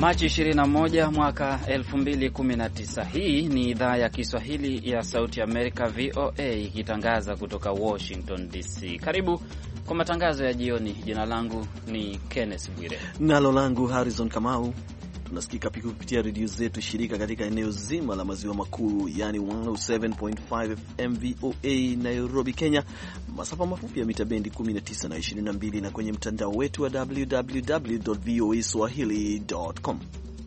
Machi 21 mwaka 2019. Hii ni idhaa ya Kiswahili ya Sauti Amerika VOA ikitangaza kutoka Washington DC. Karibu kwa matangazo ya jioni. Jina langu ni Kenneth Bwire. Nalo langu Harrison Kamau. Tunasikika pia kupitia redio zetu shirika katika eneo zima la maziwa makuu, yani 107.5 FM VOA Nairobi, Kenya, masafa mafupi ya mita bendi 19 na 22, na kwenye mtandao wetu wa www.voaswahili.com.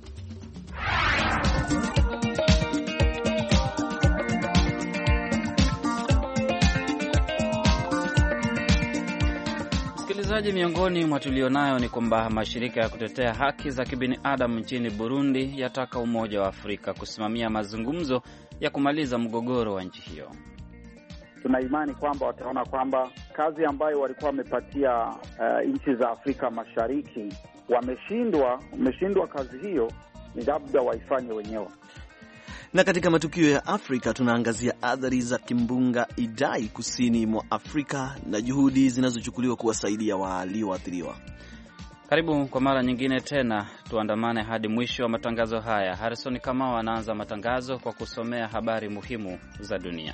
Miongoni mwa tulionayo ni kwamba mashirika ya kutetea haki za kibinadamu nchini Burundi yataka Umoja wa Afrika kusimamia mazungumzo ya kumaliza mgogoro wa nchi hiyo. Tuna imani kwamba wataona kwamba kazi ambayo walikuwa wamepatia nchi za Afrika Mashariki wameshindwa kazi hiyo, ni labda waifanye wenyewe. Na katika matukio ya Afrika tunaangazia athari za kimbunga Idai kusini mwa Afrika na juhudi zinazochukuliwa kuwasaidia walioathiriwa. Karibu kwa mara nyingine tena, tuandamane hadi mwisho wa matangazo haya. Harrison Kamau anaanza matangazo kwa kusomea habari muhimu za dunia.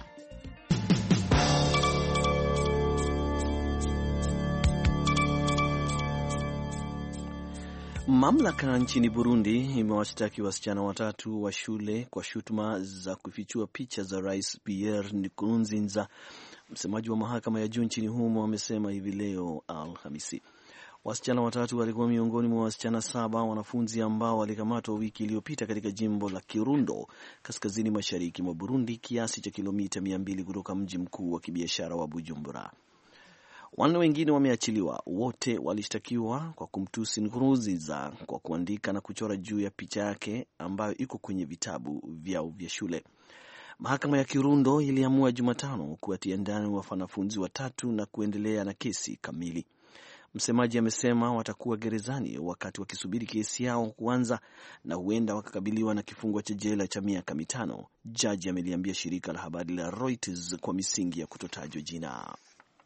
Mamlaka nchini Burundi imewashtaki wasichana watatu wa shule kwa shutuma za kufichua picha za Rais Pierre Nkurunziza. Msemaji wa mahakama ya juu nchini humo amesema hivi leo Alhamisi. Wasichana watatu walikuwa miongoni mwa wasichana 7 wanafunzi ambao walikamatwa wiki iliyopita katika jimbo la Kirundo, kaskazini mashariki mwa Burundi, kiasi cha kilomita 200 kutoka mji mkuu wa kibiashara wa Bujumbura. Wanne wengine wameachiliwa. Wote walishtakiwa kwa kumtusi Nkurunziza kwa kuandika na kuchora juu ya picha yake ambayo iko kwenye vitabu vyao vya shule. Mahakama ya Kirundo iliamua Jumatano kuwatia ndani wanafunzi watatu na kuendelea na kesi kamili. Msemaji amesema watakuwa gerezani wakati wakisubiri kesi yao kuanza na huenda wakakabiliwa na kifungo cha jela cha miaka 5. Jaji ameliambia shirika la habari la Reuters kwa misingi ya kutotajwa jina.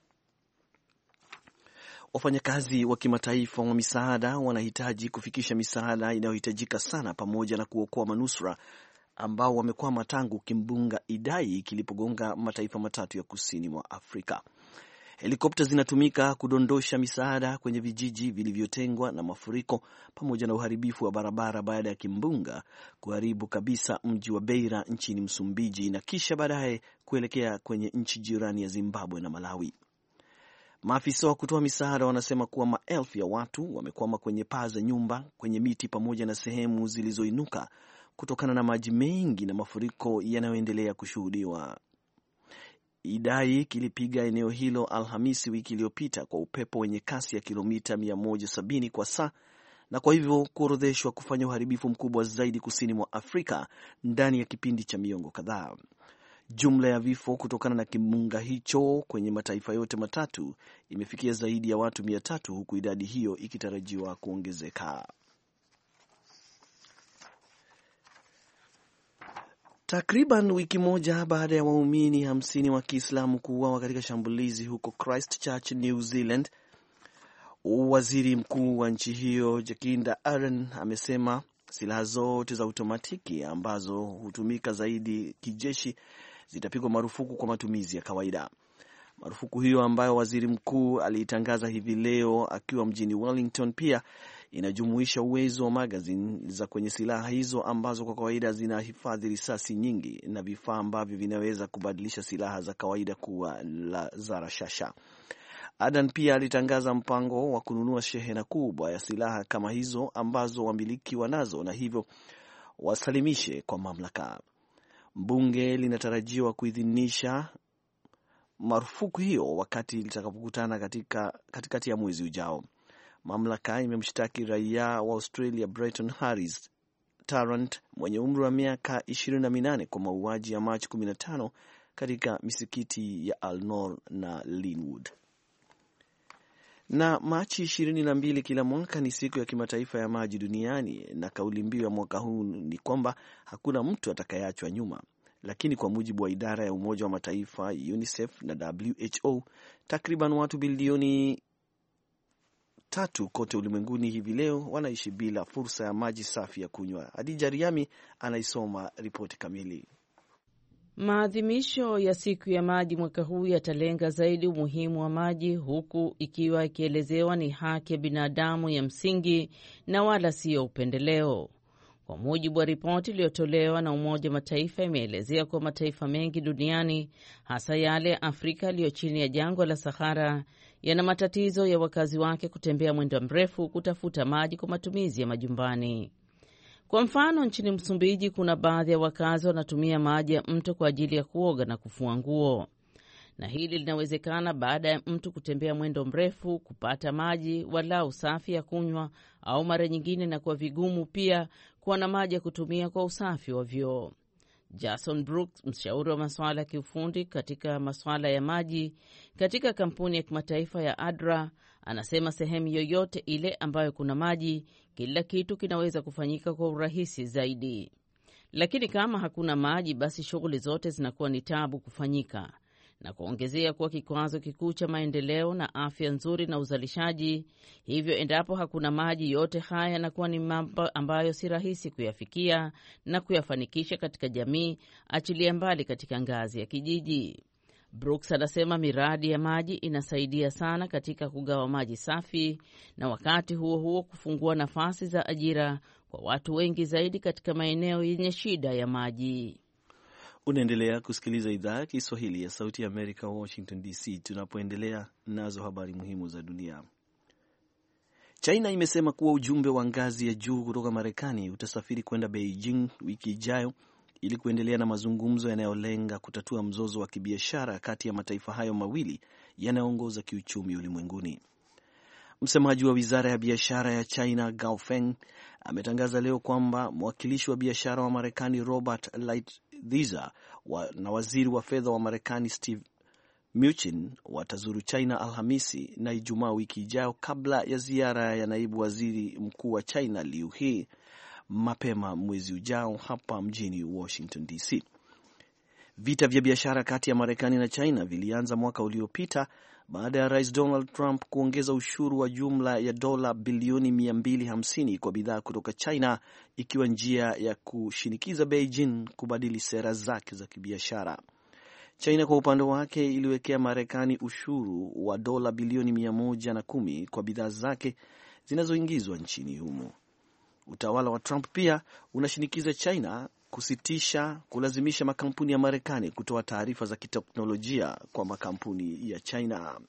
Wafanyakazi wa kimataifa wa misaada wanahitaji kufikisha misaada inayohitajika sana pamoja na kuokoa manusura ambao wamekwama tangu kimbunga Idai kilipogonga mataifa matatu ya kusini mwa Afrika. Helikopta zinatumika kudondosha misaada kwenye vijiji vilivyotengwa na mafuriko pamoja na uharibifu wa barabara baada ya kimbunga kuharibu kabisa mji wa Beira nchini Msumbiji na kisha baadaye kuelekea kwenye nchi jirani ya Zimbabwe na Malawi. Maafisa wa kutoa misaada wanasema kuwa maelfu ya watu wamekwama kwenye paa za nyumba, kwenye miti pamoja na sehemu zilizoinuka kutokana na maji mengi na mafuriko yanayoendelea kushuhudiwa. Idai kilipiga eneo hilo Alhamisi wiki iliyopita kwa upepo wenye kasi ya kilomita 170 kwa saa, na kwa hivyo kuorodheshwa kufanya uharibifu mkubwa zaidi kusini mwa Afrika ndani ya kipindi cha miongo kadhaa. Jumla ya vifo kutokana na kimbunga hicho kwenye mataifa yote matatu imefikia zaidi ya watu 300, huku idadi hiyo ikitarajiwa kuongezeka. Takriban wiki moja baada ya waumini 50 wa Kiislamu kuuawa katika shambulizi huko Christchurch, New Zealand, waziri mkuu wa nchi hiyo Jacinda Ardern amesema silaha zote za automatiki ambazo hutumika zaidi kijeshi zitapigwa marufuku kwa matumizi ya kawaida. Marufuku hiyo ambayo waziri mkuu aliitangaza hivi leo akiwa mjini Wellington pia inajumuisha uwezo wa magazine za kwenye silaha hizo ambazo kwa kawaida zinahifadhi risasi nyingi na vifaa ambavyo vinaweza kubadilisha silaha za kawaida kuwa za rashasha. Adan pia alitangaza mpango wa kununua shehena kubwa ya silaha kama hizo ambazo wamiliki wanazo na hivyo wasalimishe kwa mamlaka. Bunge linatarajiwa kuidhinisha marufuku hiyo wakati litakapokutana katikati ya mwezi ujao. Mamlaka imemshtaki raia wa Australia Bretton Harris Tarrant mwenye umri wa miaka 28 kwa mauaji ya Machi 15 katika misikiti ya Al-Noor na Linwood. Na Machi 22 kila mwaka ni siku ya kimataifa ya maji duniani, na kauli mbiu ya mwaka huu ni kwamba hakuna mtu atakayeachwa nyuma. Lakini kwa mujibu wa idara ya Umoja wa Mataifa UNICEF na WHO, takriban watu bilioni tatu kote ulimwenguni hivi leo wanaishi bila fursa ya maji safi ya kunywa. Hadija Riami anaisoma ripoti kamili. Maadhimisho ya siku ya maji mwaka huu yatalenga zaidi umuhimu wa maji, huku ikiwa ikielezewa ni haki ya binadamu ya msingi na wala siyo upendeleo. Kwa mujibu wa ripoti iliyotolewa na Umoja wa Mataifa, imeelezea kuwa mataifa mengi duniani, hasa yale ya Afrika yaliyo chini ya jangwa la Sahara, yana matatizo ya wakazi wake kutembea mwendo mrefu kutafuta maji kwa matumizi ya majumbani. Kwa mfano, nchini Msumbiji kuna baadhi ya wakazi wanatumia maji ya mto kwa ajili ya kuoga na kufua nguo, na hili linawezekana baada ya mtu kutembea mwendo mrefu kupata maji walau safi ya kunywa, au mara nyingine na kwa vigumu pia kuwa na maji ya kutumia kwa usafi wa vyoo. Jason Brooks, mshauri wa masuala ya kiufundi katika masuala ya maji katika kampuni ya kimataifa ya ADRA, anasema sehemu yoyote ile ambayo kuna maji, kila kitu kinaweza kufanyika kwa urahisi zaidi. Lakini kama hakuna maji, basi shughuli zote zinakuwa ni tabu kufanyika, na kuongezea kuwa kikwazo kikuu cha maendeleo na afya nzuri na uzalishaji. Hivyo endapo hakuna maji, yote haya yanakuwa ni mambo ambayo si rahisi kuyafikia na kuyafanikisha katika jamii, achilia mbali katika ngazi ya kijiji. Brooks anasema miradi ya maji inasaidia sana katika kugawa maji safi na wakati huo huo kufungua nafasi za ajira kwa watu wengi zaidi katika maeneo yenye shida ya maji. Unaendelea kusikiliza idhaa ya Kiswahili ya Sauti ya Amerika, Washington DC, tunapoendelea nazo habari muhimu za dunia. China imesema kuwa ujumbe wa ngazi ya juu kutoka Marekani utasafiri kwenda Beijing wiki ijayo ili kuendelea na mazungumzo yanayolenga kutatua mzozo wa kibiashara kati ya mataifa hayo mawili yanayoongoza kiuchumi ulimwenguni. Msemaji wa wizara ya biashara ya China, Gao Feng, ametangaza leo kwamba mwakilishi wa biashara wa Marekani Robert Lighthizer na waziri wa fedha wa Marekani Steve Mnuchin watazuru China Alhamisi na Ijumaa wiki ijayo kabla ya ziara ya naibu waziri mkuu wa China Liu He mapema mwezi ujao hapa mjini Washington DC. Vita vya biashara kati ya Marekani na China vilianza mwaka uliopita baada ya Rais Donald Trump kuongeza ushuru wa jumla ya dola bilioni 250 kwa bidhaa kutoka China, ikiwa njia ya kushinikiza Beijing kubadili sera zake za kibiashara. China kwa upande wake iliwekea Marekani ushuru wa dola bilioni 110 kwa bidhaa zake zinazoingizwa nchini humo. Utawala wa Trump pia unashinikiza China kulazimisha makampuni ya Marekani kutoa taarifa za kiteknolojia kwa makampuni ya China.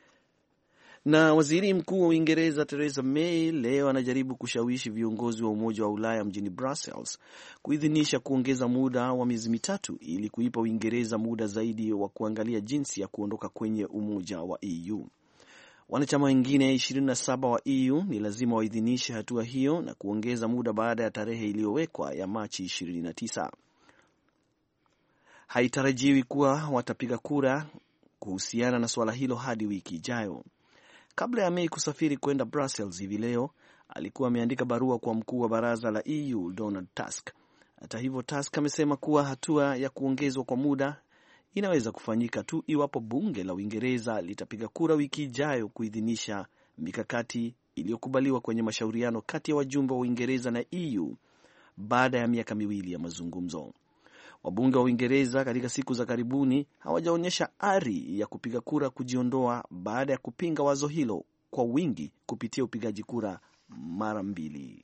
Na waziri mkuu wa Uingereza Theresa May leo anajaribu kushawishi viongozi wa Umoja wa Ulaya mjini Brussels kuidhinisha kuongeza muda wa miezi mitatu ili kuipa Uingereza muda zaidi wa kuangalia jinsi ya kuondoka kwenye Umoja wa EU. Wanachama wengine 27 wa EU ni lazima waidhinishe hatua hiyo na kuongeza muda baada ya tarehe iliyowekwa ya Machi 29. Haitarajiwi kuwa watapiga kura kuhusiana na suala hilo hadi wiki ijayo. Kabla ya May kusafiri kwenda Brussels hivi leo, alikuwa ameandika barua kwa mkuu wa baraza la EU Donald Tusk. Hata hivyo, Tusk amesema kuwa hatua ya kuongezwa kwa muda inaweza kufanyika tu iwapo bunge la Uingereza litapiga kura wiki ijayo kuidhinisha mikakati iliyokubaliwa kwenye mashauriano kati ya wajumbe wa Uingereza na EU baada ya miaka miwili ya mazungumzo. Wabunge wa Uingereza katika siku za karibuni hawajaonyesha ari ya kupiga kura kujiondoa baada ya kupinga wazo hilo kwa wingi kupitia upigaji kura mara mbili.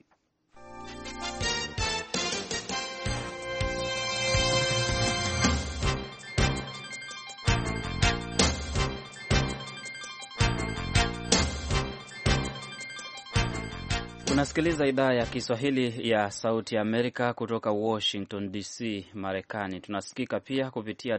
Unasikiliza idhaa ya Kiswahili ya Sauti ya Amerika kutoka Washington DC, Marekani. Tunasikika pia kupitia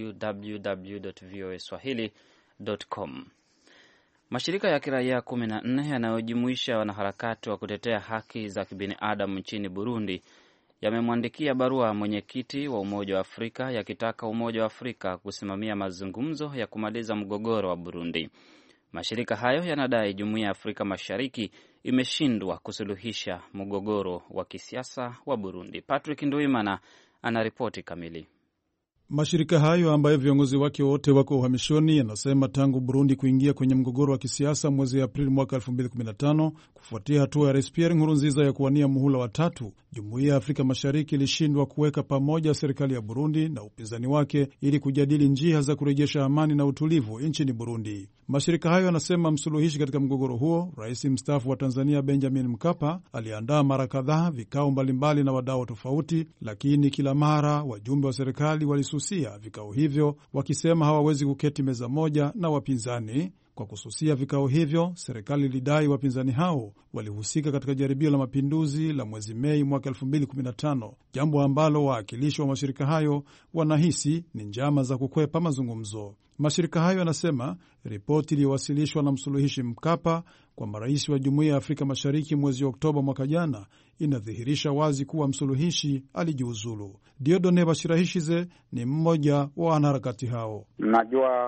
www.voaswahili.com. Mashirika ya kiraia 14 yanayojumuisha wanaharakati wa kutetea haki za kibinadamu nchini Burundi yamemwandikia barua mwenyekiti wa Umoja wa Afrika yakitaka Umoja wa Afrika kusimamia mazungumzo ya kumaliza mgogoro wa Burundi. Mashirika hayo yanadai Jumuiya ya Afrika Mashariki imeshindwa kusuluhisha mgogoro wa kisiasa wa Burundi. Patrick Nduimana anaripoti kamili. Mashirika hayo ambayo viongozi wake wote wako uhamishoni yanasema tangu Burundi kuingia kwenye mgogoro wa kisiasa mwezi Aprili mwaka 2015 kufuatia hatua ya Rais Pierre Nkurunziza ya kuwania muhula wa tatu, Jumuiya ya Afrika Mashariki ilishindwa kuweka pamoja serikali ya Burundi na upinzani wake ili kujadili njia za kurejesha amani na utulivu nchini Burundi. Mashirika hayo yanasema msuluhishi katika mgogoro huo, Rais mstaafu wa Tanzania Benjamin Mkapa, aliandaa mara kadhaa vikao mbalimbali na wadau tofauti, lakini kila mara wajumbe wa serikali walisusia vikao hivyo wakisema hawawezi kuketi meza moja na wapinzani. Kwa kususia vikao hivyo, serikali ilidai wapinzani hao walihusika katika jaribio la mapinduzi la mwezi Mei mwaka 2015, jambo ambalo wawakilishi wa mashirika hayo wanahisi ni njama za kukwepa mazungumzo. Mashirika hayo yanasema ripoti iliyowasilishwa na msuluhishi Mkapa kwa marais wa Jumuiya ya Afrika Mashariki mwezi Oktoba mwaka jana inadhihirisha wazi kuwa msuluhishi alijiuzulu. Diodone Bashirahishize ni mmoja wa wanaharakati hao. Najua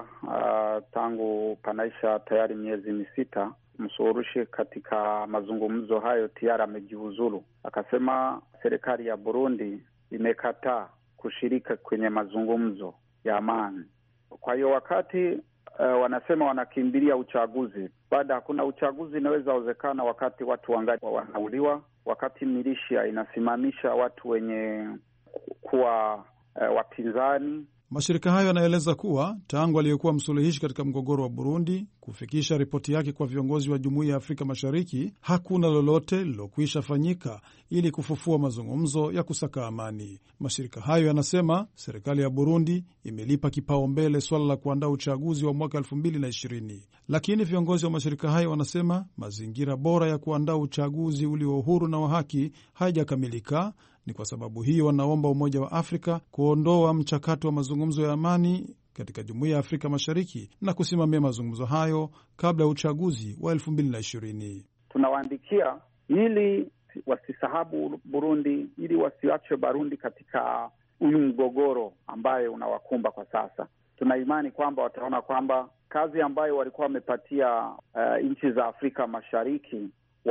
tangu panaisha tayari miezi misita, msuluhishi katika mazungumzo hayo tayari amejiuzulu. Akasema serikali ya Burundi imekataa kushiriki kwenye mazungumzo ya amani. Kwa hiyo wakati wanasema wanakimbilia uchaguzi, baada hakuna uchaguzi inaweza wezekana wakati watu wangali wanauliwa, wakati milisha inasimamisha watu wenye kuwa wapinzani. Mashirika hayo yanaeleza kuwa tangu aliyekuwa msuluhishi katika mgogoro wa Burundi kufikisha ripoti yake kwa viongozi wa Jumuiya ya Afrika Mashariki, hakuna lolote lilokwisha fanyika ili kufufua mazungumzo ya kusaka amani. Mashirika hayo yanasema serikali ya Burundi imelipa kipaumbele swala la kuandaa uchaguzi wa mwaka 2020, lakini viongozi wa mashirika hayo wanasema mazingira bora ya kuandaa uchaguzi ulio huru na wa haki haijakamilika. Ni kwa sababu hiyo wanaomba Umoja wa Afrika kuondoa mchakato wa mazungumzo ya amani katika Jumuiya ya Afrika Mashariki na kusimamia mazungumzo hayo kabla ya uchaguzi wa 2020. Tunawaandikia ili wasisahabu Burundi, ili wasiache Burundi katika huyu mgogoro ambaye unawakumba kwa sasa. Tuna imani kwamba wataona kwamba kazi ambayo walikuwa wamepatia nchi za Afrika Mashariki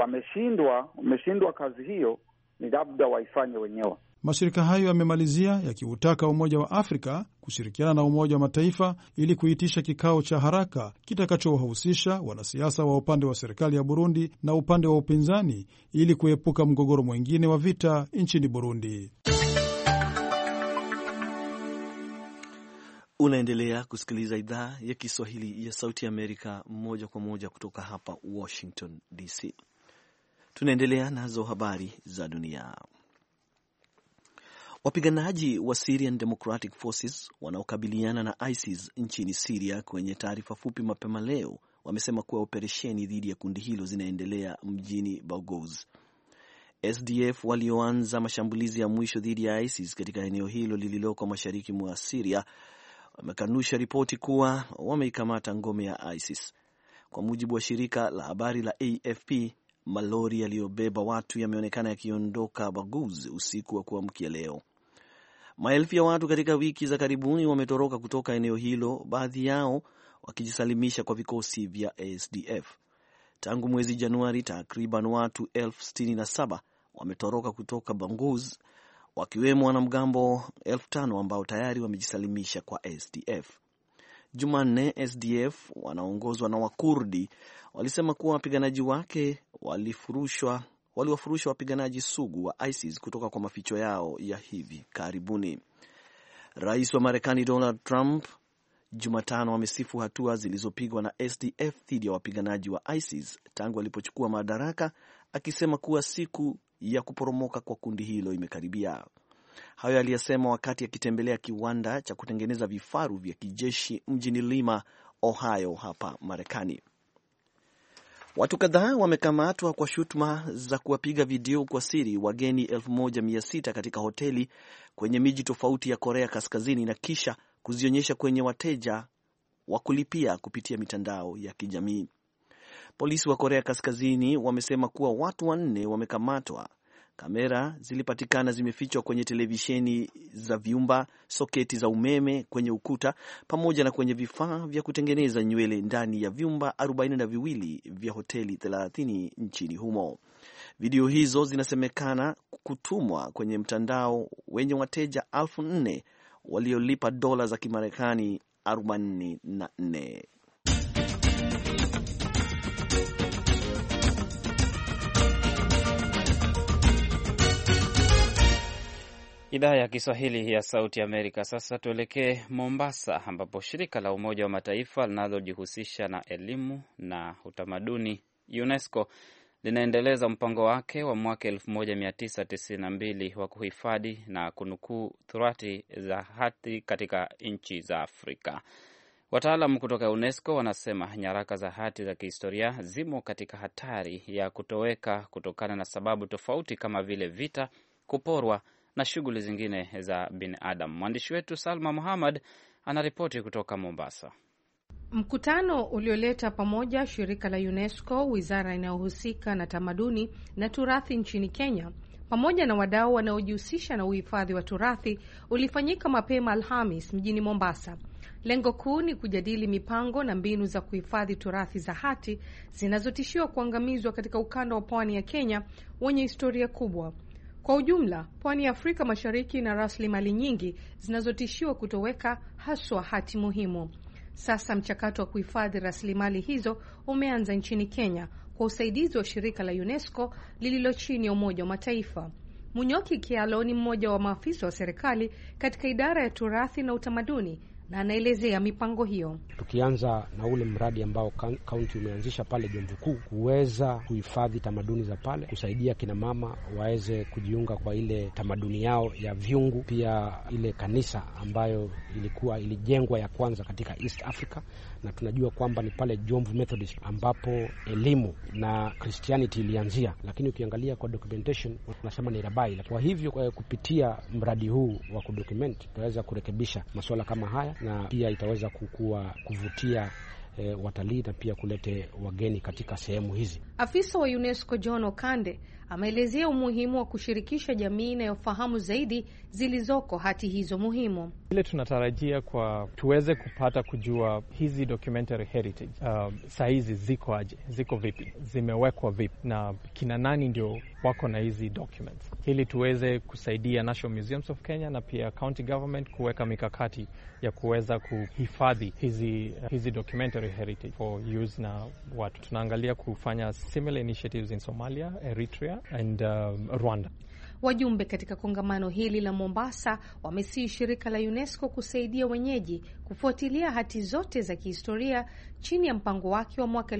wameshindwa kazi hiyo, ni labda waifanye wenyewe. Mashirika hayo yamemalizia yakiutaka Umoja wa Afrika kushirikiana na Umoja wa Mataifa ili kuitisha kikao cha haraka kitakachowahusisha wanasiasa wa upande wa serikali ya Burundi na upande wa upinzani ili kuepuka mgogoro mwingine wa vita nchini Burundi. Unaendelea kusikiliza idhaa ya Kiswahili ya Sauti ya Amerika moja kwa moja kutoka hapa Washington DC. Tunaendelea nazo habari za dunia. Wapiganaji wa Syrian Democratic Forces wanaokabiliana na ISIS nchini Syria kwenye taarifa fupi mapema leo wamesema kuwa operesheni dhidi ya kundi hilo zinaendelea mjini Baghouz. SDF walioanza mashambulizi ya mwisho dhidi ya ISIS katika eneo hilo lililoko mashariki mwa Syria wamekanusha ripoti kuwa wameikamata ngome ya ISIS. Kwa mujibu wa shirika la habari la AFP, malori yaliyobeba watu yameonekana yakiondoka Baghouz usiku wa kuamkia leo. Maelfu ya watu katika wiki za karibuni wametoroka kutoka eneo hilo, baadhi yao wakijisalimisha kwa vikosi vya SDF. Tangu mwezi Januari, takriban watu 67,000 wametoroka kutoka Baghouz, wakiwemo wanamgambo 5,000 ambao tayari wamejisalimisha kwa SDF. Jumanne, SDF wanaongozwa na Wakurdi walisema kuwa wapiganaji wake waliwafurusha wapiganaji sugu wa ISIS kutoka kwa maficho yao ya hivi karibuni. Rais wa Marekani Donald Trump Jumatano amesifu hatua zilizopigwa na SDF dhidi ya wapiganaji wa ISIS tangu alipochukua madaraka, akisema kuwa siku ya kuporomoka kwa kundi hilo imekaribia. Hayo aliyasema wakati akitembelea kiwanda cha kutengeneza vifaru vya kijeshi mjini Lima, Ohio hapa Marekani. Watu kadhaa wamekamatwa kwa shutuma za kuwapiga video kwa siri wageni 1,600 katika hoteli kwenye miji tofauti ya Korea Kaskazini na kisha kuzionyesha kwenye wateja wa kulipia kupitia mitandao ya kijamii. Polisi wa Korea Kaskazini wamesema kuwa watu 4 wamekamatwa. Kamera zilipatikana zimefichwa kwenye televisheni za vyumba, soketi za umeme kwenye ukuta, pamoja na kwenye vifaa vya kutengeneza nywele ndani ya vyumba 42 vya hoteli 30 nchini humo. Video hizo zinasemekana kutumwa kwenye mtandao wenye wateja 4,000 waliolipa dola za Kimarekani 44. Idhaa ya Kiswahili ya Sauti Amerika. Sasa tuelekee Mombasa, ambapo shirika la Umoja wa Mataifa linalojihusisha na elimu na utamaduni UNESCO linaendeleza mpango wake wa mwaka 1992 wa kuhifadhi na kunukuu turathi za hati katika nchi za Afrika. Wataalamu kutoka UNESCO wanasema nyaraka za hati za kihistoria zimo katika hatari ya kutoweka kutokana na sababu tofauti kama vile vita, kuporwa na shughuli zingine za binadamu. Mwandishi wetu Salma Muhammad anaripoti kutoka Mombasa. Mkutano ulioleta pamoja shirika la UNESCO, wizara inayohusika na tamaduni na turathi nchini Kenya, pamoja na wadau wanaojihusisha na uhifadhi wa turathi ulifanyika mapema Alhamis mjini Mombasa. Lengo kuu ni kujadili mipango na mbinu za kuhifadhi turathi za hati zinazotishiwa kuangamizwa katika ukanda wa pwani ya Kenya wenye historia kubwa. Kwa ujumla, pwani ya Afrika Mashariki na rasilimali nyingi zinazotishiwa kutoweka, haswa hati muhimu. Sasa mchakato wa kuhifadhi rasilimali hizo umeanza nchini Kenya kwa usaidizi wa shirika la UNESCO lililo chini ya Umoja wa Mataifa. Munyoki Kialo ni mmoja wa maafisa wa serikali katika idara ya turathi na utamaduni na anaelezea mipango hiyo. Tukianza na ule mradi ambao kaunti umeanzisha pale Jomvu Kuu, kuweza kuhifadhi tamaduni za pale, kusaidia kina mama waweze kujiunga kwa ile tamaduni yao ya vyungu, pia ile kanisa ambayo ilijengwa ya kwanza katika East Africa, na tunajua kwamba ni pale Jomvu Methodist ambapo elimu na Christianity ilianzia, lakini ukiangalia kwa documentation tunasema ni Rabai. Kwa hivyo kupitia mradi huu wa kudocument tutaweza kurekebisha masuala kama haya, na pia itaweza kuvutia watalii na pia kulete wageni katika sehemu hizi. Afisa wa UNESCO John Okande ameelezea umuhimu wa kushirikisha jamii inayofahamu zaidi zilizoko hati hizo muhimu. Ile tunatarajia kwa tuweze kupata kujua hizi documentary heritage saa hizi ziko aje, ziko vipi, zimewekwa vipi, na kina nani ndio wako na hizi documents, ili tuweze kusaidia National Museums of Kenya na pia county government kuweka mikakati ya kuweza kuhifadhi hizi documentary heritage for use na watu. Tunaangalia kufanya similar initiatives in Somalia, Eritrea and Rwanda. Wajumbe katika kongamano hili la Mombasa wamesihi shirika la UNESCO kusaidia wenyeji kufuatilia hati zote za kihistoria chini ya mpango wake wa mwaka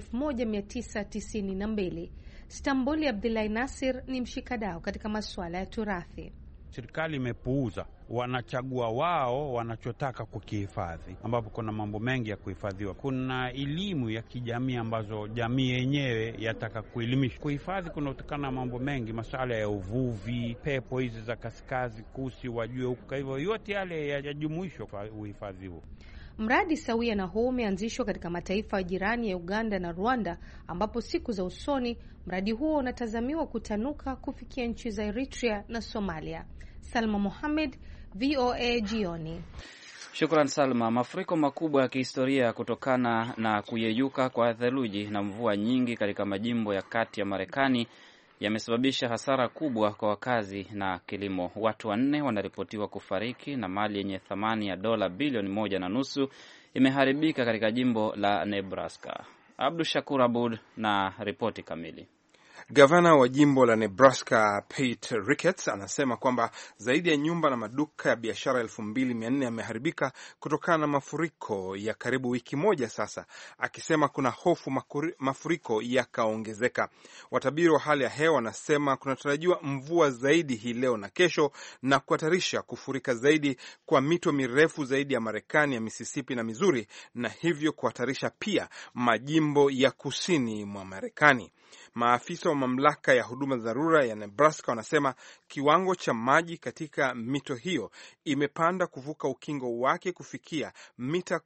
1992. Stambuli Abdullahi Nasir ni mshikadau katika masuala ya turathi. Serikali imepuuza, wanachagua wao wanachotaka kukihifadhi, ambapo kuna mambo mengi ya kuhifadhiwa. Kuna elimu ya kijamii ambazo jamii yenyewe yataka kuelimishwa. Kuhifadhi kunatokana na mambo mengi, masuala ya uvuvi, pepo hizi za kaskazi, kusi wajue huko. Kwa hivyo yote yale yajumuishwa kwa uhifadhi huo. Mradi sawia na huu umeanzishwa katika mataifa jirani ya Uganda na Rwanda, ambapo siku za usoni mradi huo unatazamiwa kutanuka kufikia nchi za Eritrea na Somalia. Salma Mohamed, VOA Jioni. Shukran Salma. Mafuriko makubwa ya kihistoria kutokana na kuyeyuka kwa theluji na mvua nyingi katika majimbo ya kati ya Marekani yamesababisha hasara kubwa kwa wakazi na kilimo. Watu 4 wanaripotiwa kufariki na mali yenye thamani ya dola bilioni 1.5 imeharibika katika jimbo la Nebraska. Abdu Shakur Abud na ripoti kamili. Gavana wa jimbo la Nebraska Pete Ricketts anasema kwamba zaidi ya nyumba na maduka ya biashara 2400 yameharibika kutokana na mafuriko ya karibu wiki moja sasa, akisema kuna hofu mafuriko yakaongezeka. Watabiri wa hali ya hewa wanasema kunatarajiwa mvua zaidi hii leo na kesho, na kuhatarisha kufurika zaidi kwa mito mirefu zaidi ya Marekani ya Mississippi na Missouri, na hivyo kuhatarisha pia majimbo ya kusini mwa Marekani. Maafisa wa mamlaka ya huduma dharura ya Nebraska wanasema kiwango cha maji katika mito hiyo imepanda kuvuka ukingo wake kufikia mita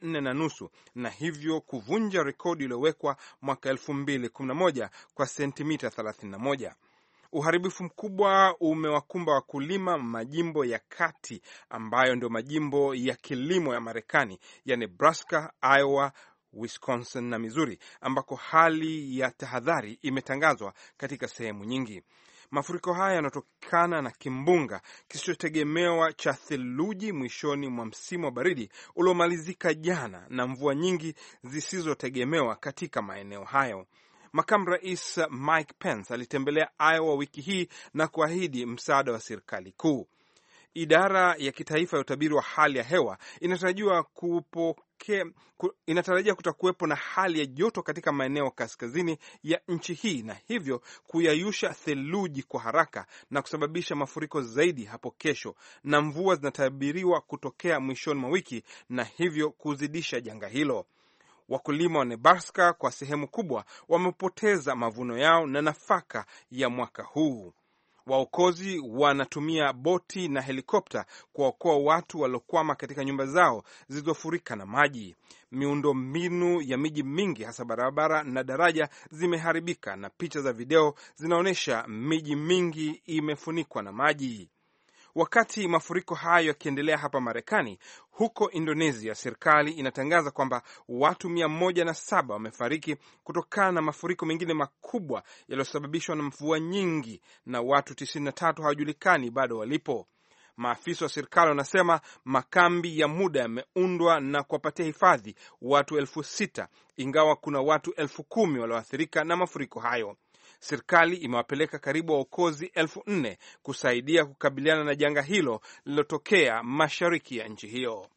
14.5 na hivyo kuvunja rekodi iliyowekwa mwaka 2011 kwa sentimita 31. Uharibifu mkubwa umewakumba wakulima majimbo ya kati ambayo ndio majimbo ya kilimo ya Marekani ya Nebraska, Iowa, Wisconsin na Missouri, ambako hali ya tahadhari imetangazwa katika sehemu nyingi. Mafuriko haya yanatokana na kimbunga kisichotegemewa cha theluji mwishoni mwa msimu wa baridi uliomalizika jana na mvua nyingi zisizotegemewa katika maeneo hayo. Makamu Rais Mike Pence alitembelea Iowa wiki hii na kuahidi msaada wa serikali kuu. Idara ya kitaifa ya utabiri wa hali ya hewa inatarajia kutakuwepo na hali ya joto katika maeneo kaskazini ya nchi hii na hivyo kuyayusha theluji kwa haraka na kusababisha mafuriko zaidi hapo kesho, na mvua zinatabiriwa kutokea mwishoni mwa wiki na hivyo kuzidisha janga hilo. Wakulima wa Nebraska kwa sehemu kubwa wamepoteza mavuno yao na nafaka ya mwaka huu. Waokozi wanatumia boti na helikopta kuwaokoa watu waliokwama katika nyumba zao zilizofurika na maji. Miundo mbinu ya miji mingi hasa barabara na daraja zimeharibika na picha za video zinaonyesha miji mingi imefunikwa na maji. Wakati mafuriko hayo yakiendelea hapa Marekani, huko Indonesia serikali inatangaza kwamba watu 107 wamefariki kutokana na mafuriko mengine makubwa yaliyosababishwa na mvua nyingi na watu 93 hawajulikani bado walipo. Maafisa wa serikali wanasema makambi ya muda yameundwa na kuwapatia hifadhi watu 6,000 ingawa kuna watu 10,000 walioathirika na mafuriko hayo. Serikali imewapeleka karibu waokozi 4,000 kusaidia kukabiliana na janga hilo lililotokea mashariki ya nchi hiyo.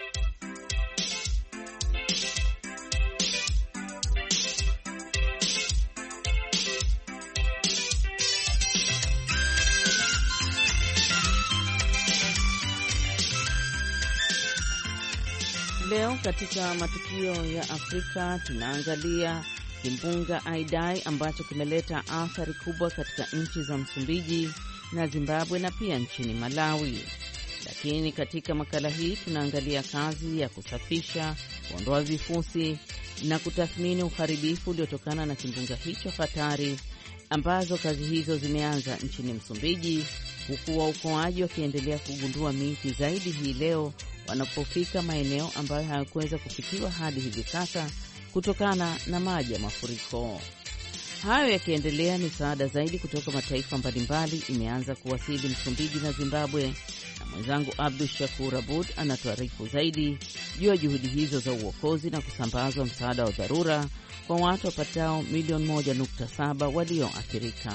Leo katika matukio ya Afrika tunaangalia kimbunga Idai ambacho kimeleta athari kubwa katika nchi za Msumbiji na Zimbabwe na pia nchini Malawi. Lakini katika makala hii tunaangalia kazi ya kusafisha, kuondoa vifusi na kutathmini uharibifu uliotokana na kimbunga hicho hatari, ambazo kazi hizo zimeanza nchini Msumbiji, huku waokoaji wakiendelea kugundua miiti zaidi hii leo wanapofika maeneo ambayo hayakuweza kufikiwa hadi hivi sasa kutokana na maji ya mafuriko. Hayo yakiendelea, misaada zaidi kutoka mataifa mbalimbali imeanza kuwasili Msumbiji na Zimbabwe, na mwenzangu Abdu Shakur Abud anatuarifu zaidi juu ya juhudi hizo za uokozi na kusambazwa msaada wa dharura kwa watu wapatao milioni 1.7 walioathirika.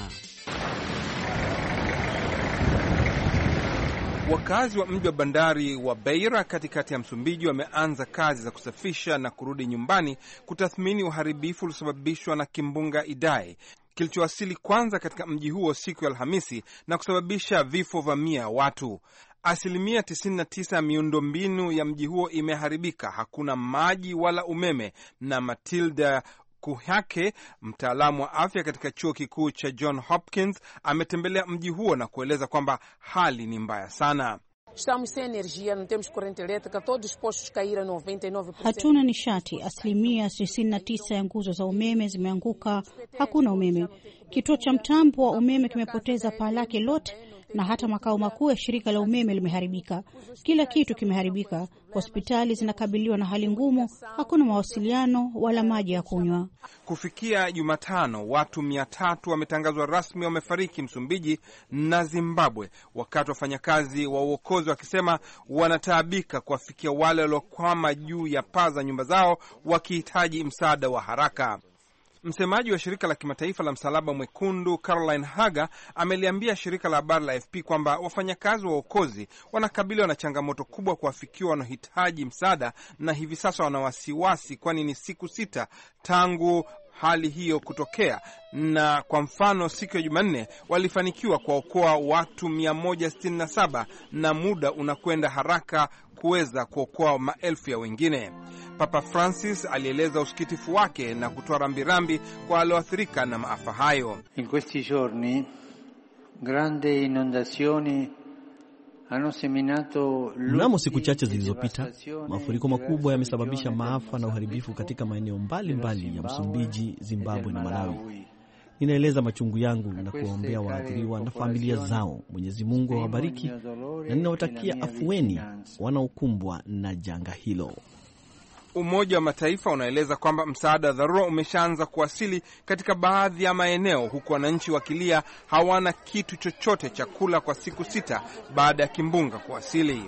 Wakazi wa mji wa bandari wa Beira katikati ya Msumbiji wameanza kazi za kusafisha na kurudi nyumbani kutathmini uharibifu uliosababishwa na kimbunga Idai kilichowasili kwanza katika mji huo siku ya Alhamisi na kusababisha vifo vya 100 watu. Asilimia 99 ya miundombinu ya mji huo imeharibika, hakuna maji wala umeme. Na Matilda Kuhake, mtaalamu wa afya katika chuo kikuu cha John Hopkins, ametembelea mji huo na kueleza kwamba hali ni mbaya sana. Hatuna nishati, asilimia 99 ya nguzo za umeme zimeanguka, hakuna umeme. Kituo cha mtambo wa umeme kimepoteza paa lake lote, na hata makao makuu ya shirika la umeme limeharibika. Kila kitu kimeharibika. Hospitali zinakabiliwa na hali ngumu, hakuna mawasiliano wala maji ya kunywa. Kufikia Jumatano, watu 300 wametangazwa rasmi wamefariki Msumbiji na Zimbabwe, wakati wafanyakazi wa uokozi wakisema wanataabika kuwafikia wale waliokwama juu ya paa za nyumba zao wakihitaji msaada wa haraka. Msemaji wa shirika la kimataifa la Msalaba Mwekundu Caroline Haga ameliambia shirika la habari la AFP kwamba wafanyakazi wa uokozi wanakabiliwa na changamoto kubwa kuwafikia wanaohitaji msaada, na hivi sasa wana wasiwasi kwani ni siku 6 tangu hali hiyo kutokea. Na kwa mfano, siku ya Jumanne walifanikiwa kuwaokoa watu 167 na muda unakwenda haraka kuweza kuokoa maelfu ya wengine. Papa Francis alieleza usikitifu wake na kutoa rambirambi kwa walioathirika na maafa hayo. In questi giorni grandi inondazioni hanno seminato. Mnamo siku chache zilizopita, mafuriko makubwa yamesababisha maafa na uharibifu katika maeneo mbalimbali ya Msumbiji, Zimbabwe na Malawi. Ninaeleza machungu yangu na kuwaombea waathiriwa na familia zao. Mwenyezi Mungu awabariki na ninawatakia afueni wanaokumbwa na janga hilo. Umoja wa Mataifa unaeleza kwamba msaada wa dharura umeshaanza kuwasili katika baadhi ya maeneo, huku wananchi wakilia hawana kitu chochote cha kula kwa siku 6 baada ya kimbunga kuwasili.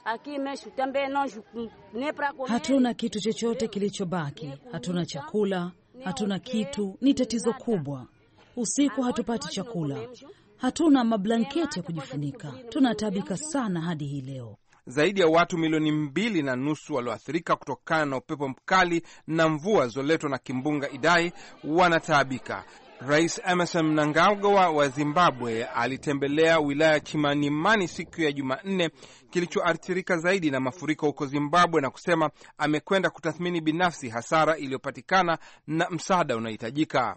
Hatuna kitu chochote kilichobaki, hatuna chakula, hatuna kitu. Ni tatizo kubwa. Usiku hatupati chakula, hatuna mablanketi ya kujifunika. Tunataabika sana hadi hii leo. Zaidi ya watu 2.5 milioni walioathirika kutokana na upepo mkali na mvua zilizoletwa na kimbunga Idai wanataabika. Rais Emmerson Mnangagwa wa Zimbabwe alitembelea wilaya Chimanimani siku ya Jumanne, kilichoathirika zaidi na mafuriko huko Zimbabwe, na kusema amekwenda kutathmini binafsi hasara iliyopatikana na msaada unahitajika.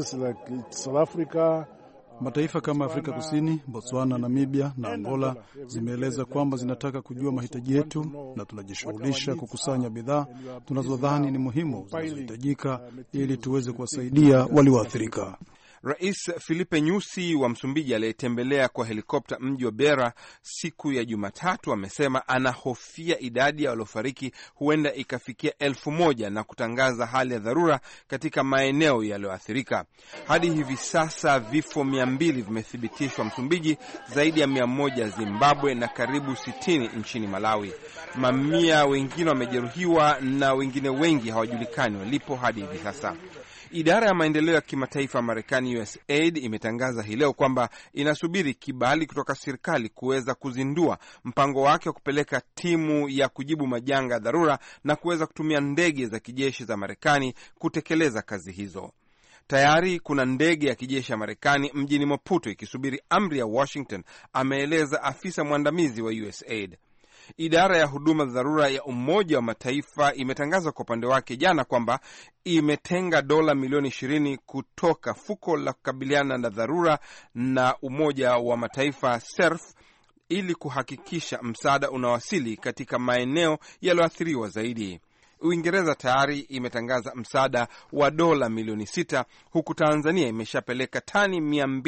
Mataifa kama Afrika Kusini, Botswana, Namibia na Angola zimeeleza kwamba zinataka kujua mahitaji yetu, na tunajishughulisha kukusanya bidhaa tunazodhani ni muhimu zinazohitajika ili tuweze kuwasaidia walioathirika. Rais Filipe Nyusi wa Msumbiji aliyetembelea kwa helikopta mji wa Beira siku ya Jumatatu amesema anahofia idadi ya waliofariki huenda ikafikia 1,000 na kutangaza hali ya dharura katika maeneo yaliyoathirika. Hadi hivi sasa vifo 200 vimethibitishwa Msumbiji, zaidi ya 100 Zimbabwe na karibu 60 nchini Malawi. Mamia wengine wamejeruhiwa na wengine wengi hawajulikani walipo hadi hivi sasa. Idara ya maendeleo ya kimataifa Marekani USAID imetangaza hii leo kwamba inasubiri kibali kutoka serikali kuweza kuzindua mpango wake wa kupeleka timu ya kujibu majanga ya dharura na kuweza kutumia ndege za kijeshi za Marekani kutekeleza kazi hizo. Tayari kuna ndege ya kijeshi ya Marekani mjini Maputo ikisubiri amri ya Washington, ameeleza afisa mwandamizi wa USAID. Idara ya huduma za dharura ya Umoja wa Mataifa imetangaza kwa upande wake jana kwamba imetenga dola milioni 20 kutoka fuko la kukabiliana na dharura na Umoja wa Mataifa SERF ili kuhakikisha msaada unawasili katika maeneo yaliyoathiriwa zaidi. Uingereza tayari imetangaza msaada wa dola milioni 6, huku Tanzania imeshapeleka tani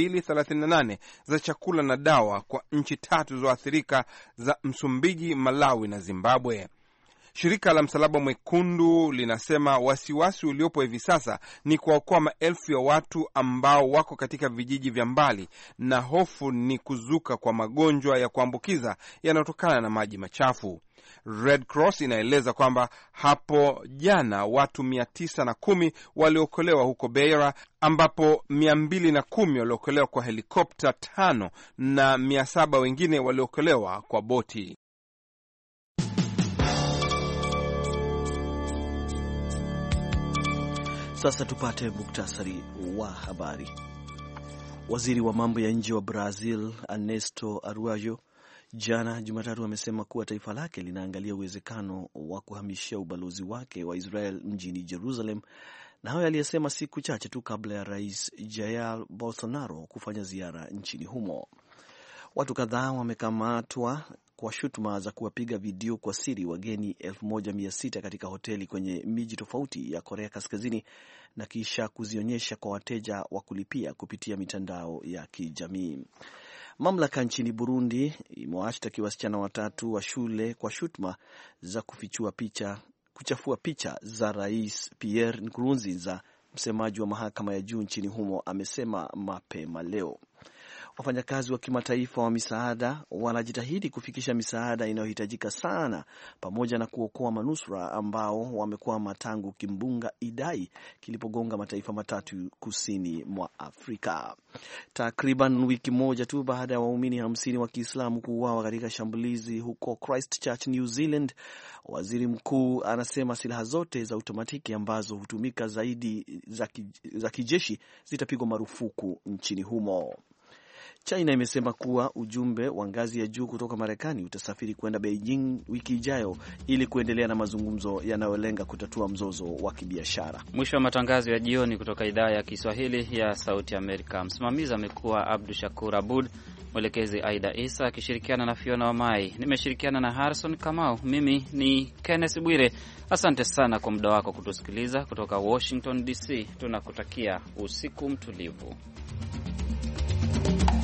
238 za chakula na dawa kwa nchi 3 zilizoathirika za Msumbiji, Malawi na Zimbabwe. Shirika la Msalaba Mwekundu linasema wasiwasi uliopo hivi sasa ni kuwaokoa maelfu ya watu ambao wako katika vijiji vya mbali, na hofu ni kuzuka kwa magonjwa ya kuambukiza yanayotokana na maji machafu. Red Cross inaeleza kwamba hapo jana watu 910 waliokolewa huko Beira, ambapo 210 waliokolewa kwa helikopta 5 na 700 wengine waliokolewa kwa boti. Sasa tupate muktasari wa habari. Waziri wa mambo ya nje wa Brazil Ernesto Araújo jana Jumatatu amesema kuwa taifa lake linaangalia uwezekano wa kuhamishia ubalozi wake wa Israel mjini Jerusalem, na hayo aliyesema siku chache tu kabla ya Rais Jair Bolsonaro kufanya ziara nchini humo. Watu kadhaa wamekamatwa kwa shutuma za kuwapiga video kwa siri wageni 1600 katika hoteli kwenye miji tofauti ya Korea Kaskazini na kisha kuzionyesha kwa wateja wa kulipia kupitia mitandao ya kijamii. Mamlaka nchini Burundi imewashtaki wasichana 3 wa shule kwa shutuma za kuchafua picha za Rais Pierre Nkurunziza. Msemaji wa mahakama ya juu nchini humo amesema mapema leo. Wafanyakazi wa kimataifa wa misaada wanajitahidi kufikisha misaada inayohitajika sana pamoja na kuokoa manusura ambao wamekwama tangu kimbunga Idai kilipogonga mataifa matatu kusini mwa Afrika. Takriban wiki moja tu baada ya waumini 50 wa Kiislamu kuuawa katika shambulizi huko Christchurch, New Zealand, waziri mkuu anasema silaha zote za automatiki ambazo hutumika zaidi za kijeshi zitapigwa marufuku nchini humo. China imesema kuwa ujumbe wa ngazi ya juu kutoka Marekani utasafiri kwenda Beijing wiki ijayo ili kuendelea na mazungumzo yanayolenga kutatua mzozo wa kibiashara. Mwisho wa matangazo ya jioni kutoka idhaa ya Kiswahili ya Sauti Amerika. Msimamizi amekuwa Abdu Shakur Abud, mwelekezi Aida Isa akishirikiana na Fiona Wamai. Nimeshirikiana na Harrison Kamau. Mimi ni Kenneth Bwire. Asante sana kwa muda wako kutusikiliza kutoka Washington DC. Tunakutakia usiku mtulivu.